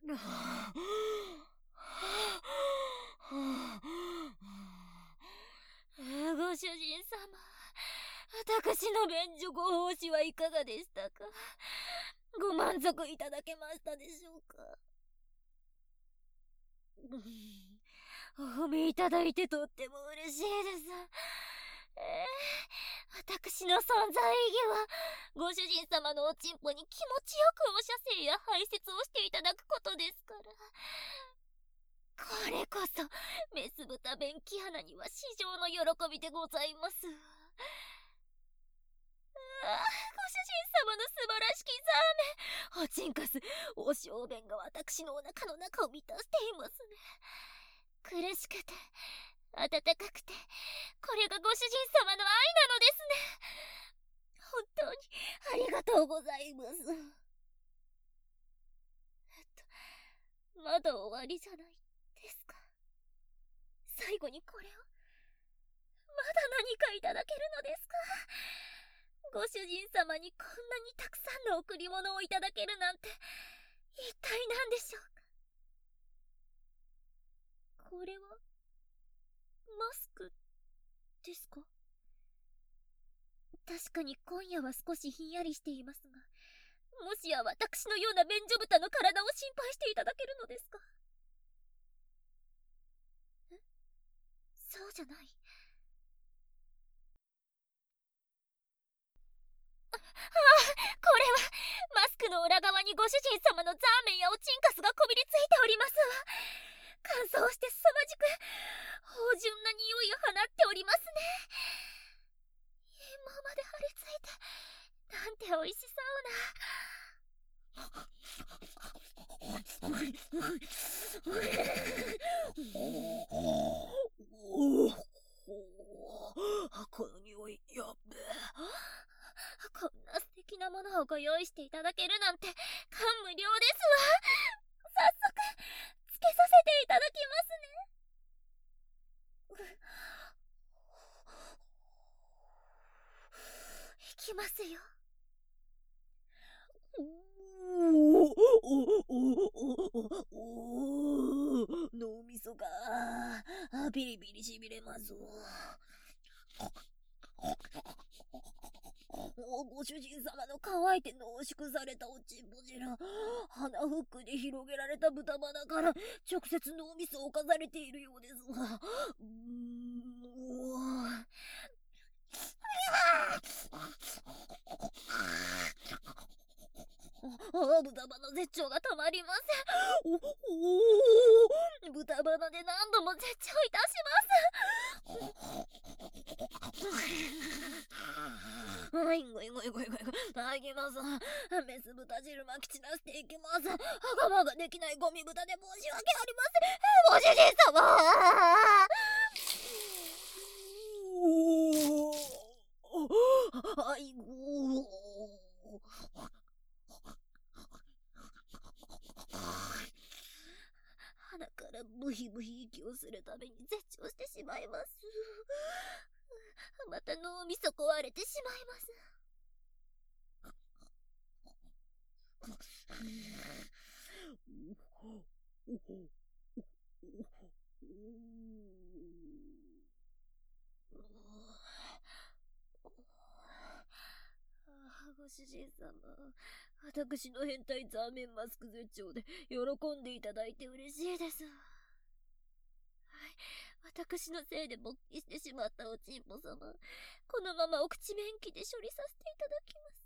ご主人様、私の便所ご奉仕はいかがでしたか？ご満足いただけましたでしょうか？お褒めいただいてとっても嬉しいです。私の存在意義は、ご主人様のおちんぽに気持ちよくお射精や排泄をしていただくことですから。これこそ、メス豚便器穴には至上の喜びでございます。ご主人様の素晴らしきザーメン、おちんかす、お小便が私のお腹の中を満たしていますね。苦しくて、温かくて、これがご主人様の愛なのですね。本当にありがとうございます。まだ終わりじゃないですか。最後にこれを、まだ何かいただけるのですか？ご主人様にこんなにたくさんの贈り物をいただけるなんて、一体何でしょうか？これは、マスクですか？確かに今夜は少しひんやりしていますが、もしや私のような便所豚の体を心配していただけるのですか？そうじゃない。これはマスクの裏側にご主人様のザーメンやおちんかすがこびりついておりますわ。乾燥して凄まじく芳醇な匂いを放っておりますね。毛毛まで張り付いて、なんて美味しそうな。この匂い、やっべえ。こんな素敵なものをご用意していただけるなんて感無量ですわ。早速つけさせていただきますね。いきますよ。脳みそがビリビリしびれますご主人様の乾いて濃縮されたおちんぽ汁、鼻フックで広げられた豚鼻から直接脳みそを侵されているようですわ。豚鼻絶頂が止まりません。豚鼻で何度も絶頂いたします。はい、ごいごいごいごい。あげます。メス豚汁まき散らしていきます。我慢ができないゴミ豚で申し訳ありません。ご主人様。はいご鼻からブヒブヒ息をするために絶頂してしまいます。また脳みそ壊れてしまいます。ご主人様、私の変態ザーメンマスク絶頂で喜んでいただいて嬉しいです。はい、私のせいで勃起してしまったおちんぽ様、このままお口便器で処理させていただきます。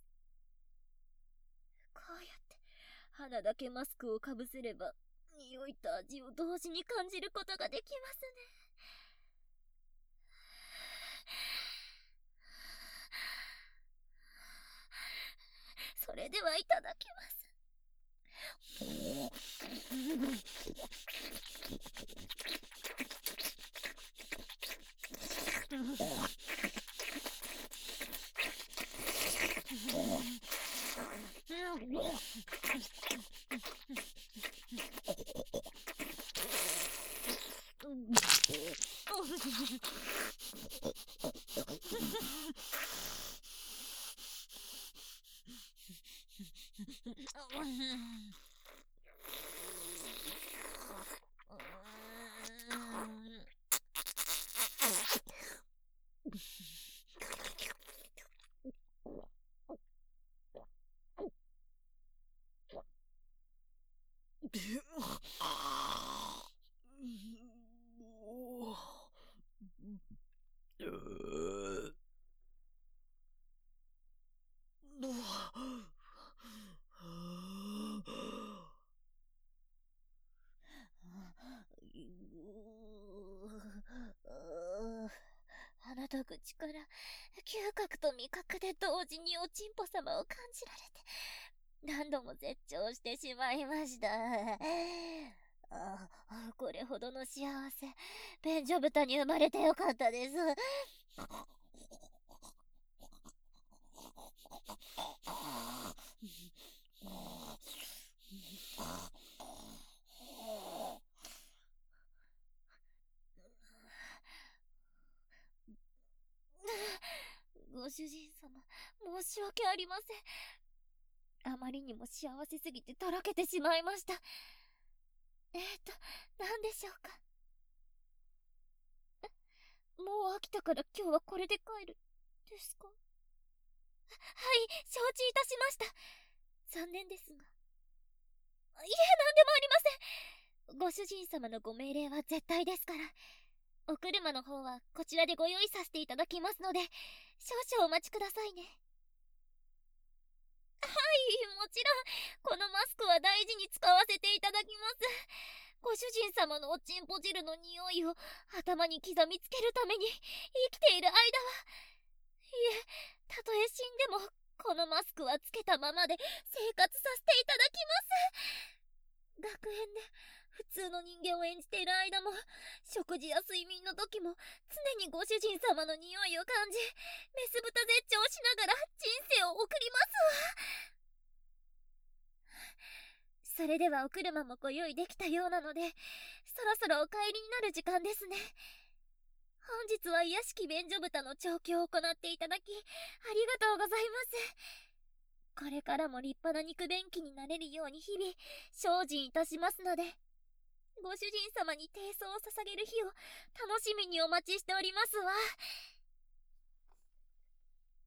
こうやって鼻だけマスクをかぶせれば、匂いと味を同時に感じることができますね。それではいただきます。 鼻と口から嗅覚と味覚で同時におちんぽ様を感じられて何度も絶頂してしまいました。これほどの幸せ、便所豚に生まれてよかったです。ご主人様、申し訳ありません。あまりにも幸せすぎてとろけてしまいました。何でしょうか。もう飽きたから今日はこれで帰る、ですか？はい、承知いたしました。残念ですが。いえ、何でもありません。ご主人様のご命令は絶対ですから。お車の方はこちらでご用意させていただきますので、少々お待ちくださいね。はい、もちろん、このマスクは大事に使わせていただきます。ご主人様のおちんぽ汁の匂いを頭に刻みつけるために生きている間は、いえ、たとえ死んでも、このマスクはつけたままで生活させていただきます。学園で普通の人間を演じている間も、食事や睡眠の時も常にご主人様の匂いを感じ、メス豚絶頂しながら人生を送りますわ。それではお車もご用意できたようなので、そろそろお帰りになる時間ですね。本日は癒しき便所豚の調教を行っていただき、ありがとうございます。これからも立派な肉便器になれるように日々、精進いたしますので、ご主人様に貞操を捧げる日を楽しみにお待ちしておりますわ。